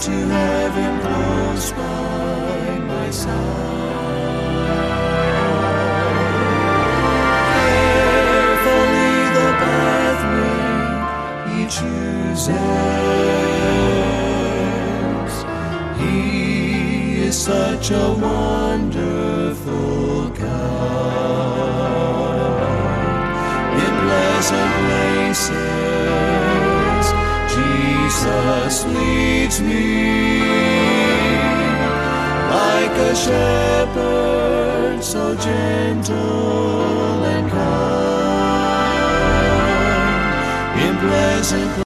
to have Him close by my side. Carefully the pathway He chooses. He is such a wonderful God. In pleasant places Jesus leads me, like a shepherd so gentle and kind. In pleasant